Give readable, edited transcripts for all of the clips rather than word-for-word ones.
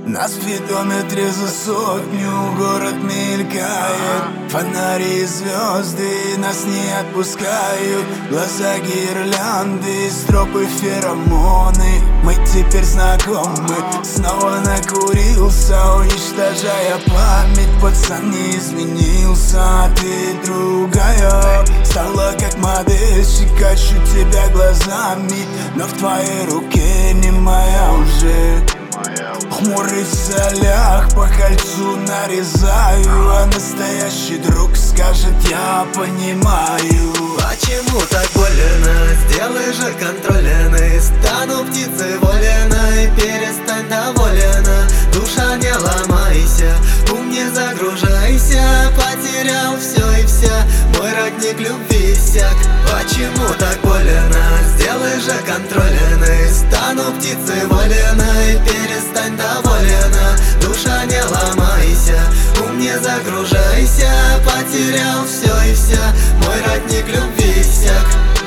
На спидометре за сотню город мелькает. Фонари и звезды нас не отпускают. Глаза гирлянды, стропы феромоны. Мы теперь знакомы. Снова накурился, уничтожая память. Пацан не изменился, а ты другая. Стала как модельщик, ищу тебя глазами. Но в твоей руке не моя уже. Хмурый в солях, по кольцу нарезаю. А настоящий друг скажет: я понимаю. Почему так больно? Сделай же контрольный. Стану птицей воленой, перестань доволена. Душа, не ломайся, ум не загружайся. Потерял все и вся, мой родник любви иссяк. Почему так больно? Сделай же контрольный. Стану птицей воленой, перестань доволена. Душа, не ломайся, ум не загружайся. Потерял все и вся, мой родник любви иссяк.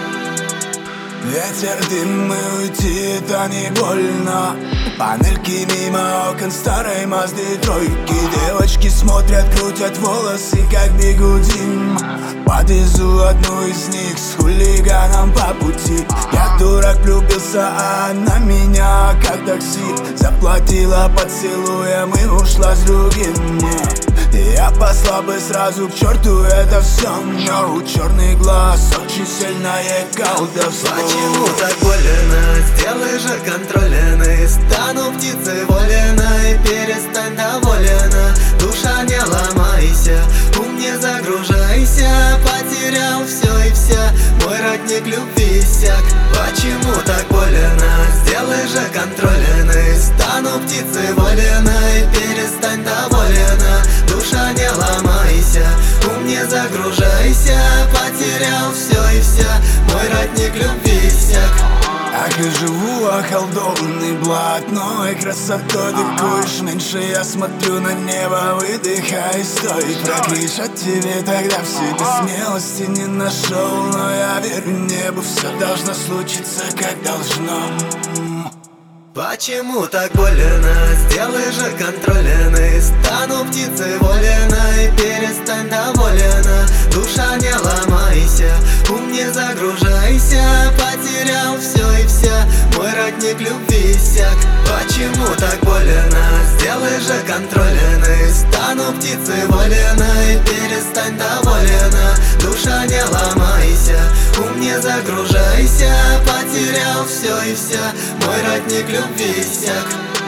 Ветер, дым и уйти, это не больно. Панельки мимо окон старой Мазды тройки. Девочки смотрят, крутят волосы, как бигудим. Подвезу одну из них с хулиганом по пути. Я дурак влюбился, а она меня как такси. Заплатила поцелуем и ушла с другим. Я послал бы сразу к черту это все, но у черный глаз очень сильное колдовство. Почему так больно? Сделай же контрольный. Стану птицей воленой, перестань доволена. Душа, не ломайся, ум не загружайся. Потерял все и вся, мой родник любви иссяк. Почему так больно? Сделай же контрольный. Стану птицей воленой, перестань доволена. Душа, не ломайся, ум не загружайся. Потерял все и вся, мой родник любви иссяк. Так и живу околдованный блатной красотой. Ты куришь меньше, я смотрю на небо, выдыхай, стой. Прокричать тебе тогда в себе смелости не нашел. Но я верю небу, все должно случиться как должно. Почему так больно? Сделай же контрольный. Стану птицей воленой, перестань доволена. Душа, не ломайся, ум не загружайся. Потерял все и вся, мой родник любви иссяк. Почему так больно? Сделай же контрольный. Стану птицей воленой, перестань доволена. Душа, не ломайся, ум не загружайся. Потерял все и вся, мой родник любви иссяк.